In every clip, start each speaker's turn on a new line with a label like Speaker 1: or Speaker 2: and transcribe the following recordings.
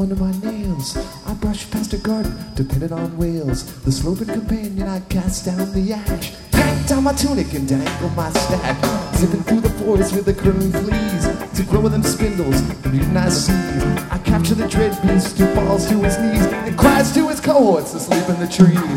Speaker 1: under my nails. I brush past a garden, dependent on whales. The sloping companion, I cast down the ash. Hang down my tunic and dangle my stack. Zipping through the forest with the curling fleas. To grow with them spindles, the mutant I seize. I capture the dread beast who falls to his knees and cries to his cohorts asleep in the trees.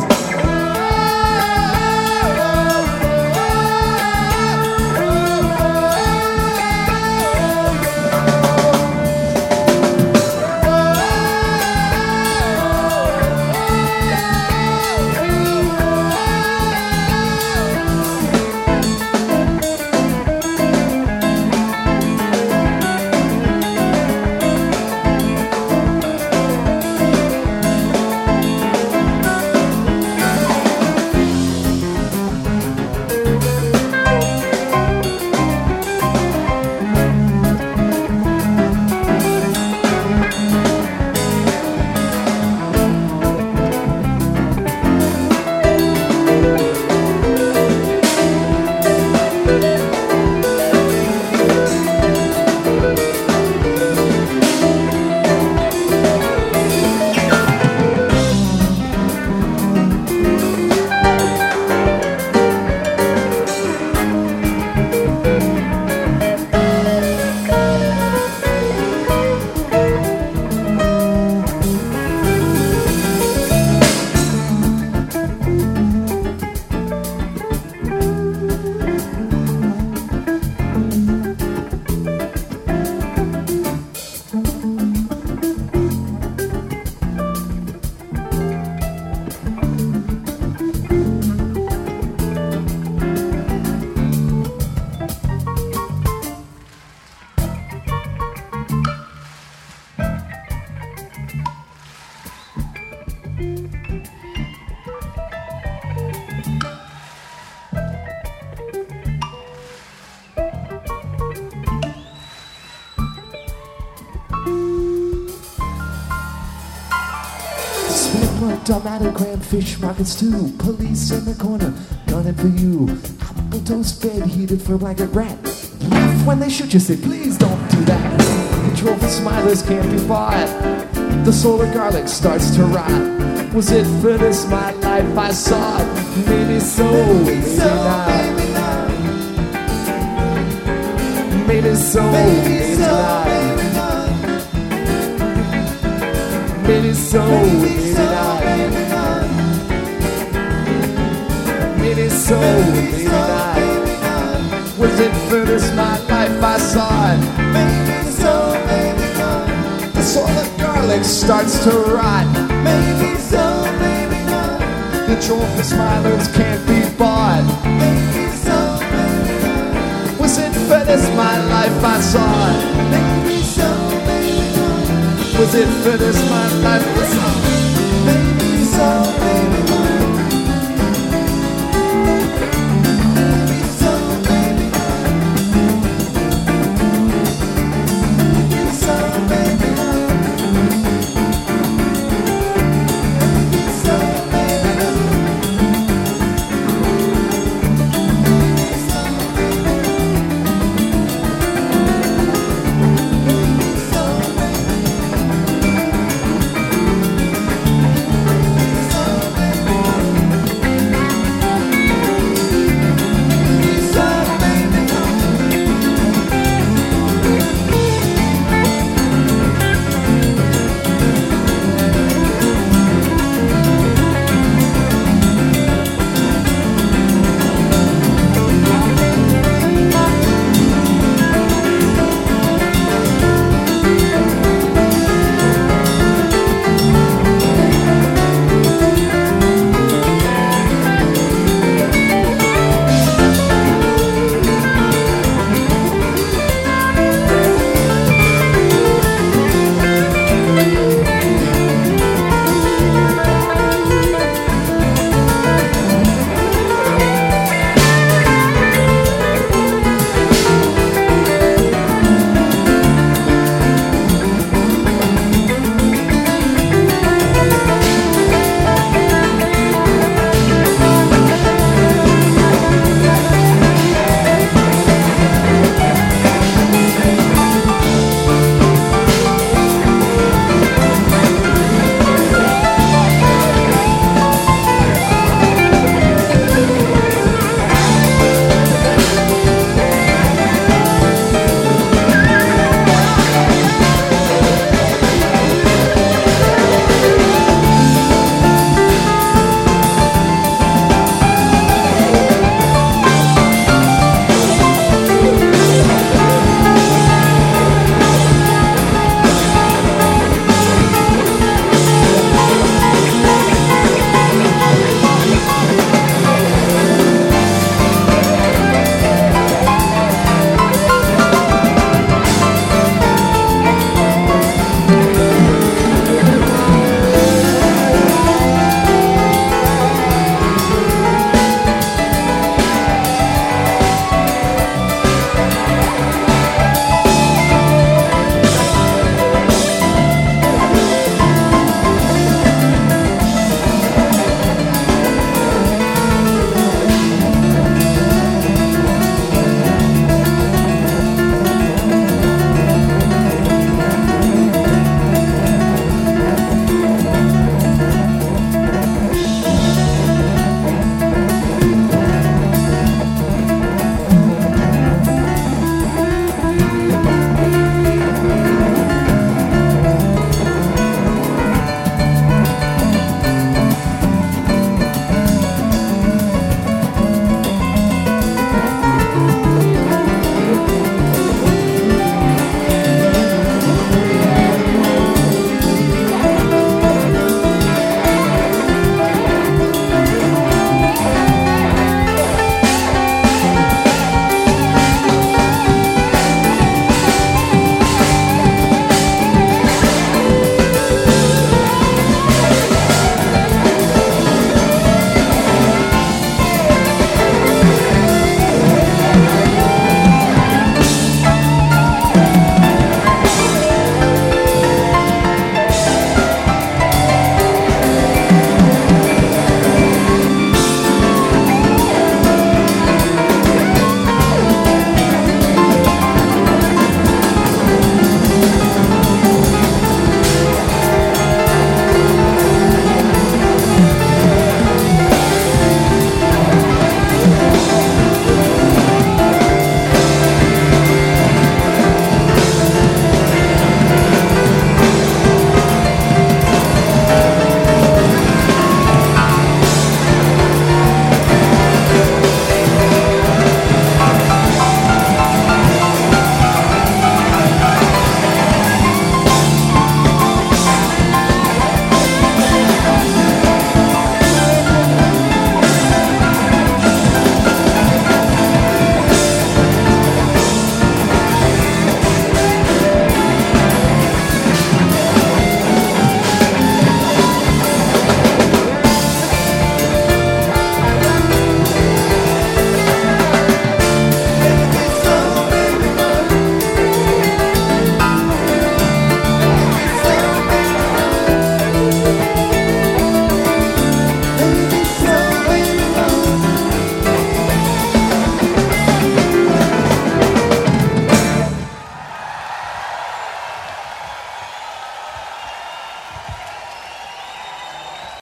Speaker 1: Domatogram, fish markets too. Police in the corner, gunning for you. Apple toast bed heated for blanket rat. Laugh when they shoot you, say please don't do that. Control for smilers can't be bought. The solar garlic starts to rot. Was it for this my life I sought? Maybe so, maybe not. Maybe so, maybe not. Maybe so, maybe not. Maybe so, maybe not. Was it for this my life I saw it? Maybe so, maybe not. The soil of garlic starts to rot. Maybe so, maybe not. The joy for smilers can't be bought. Maybe so, maybe not. Was it for this my life I saw it? Maybe so, maybe not. Was it for this my life I saw it?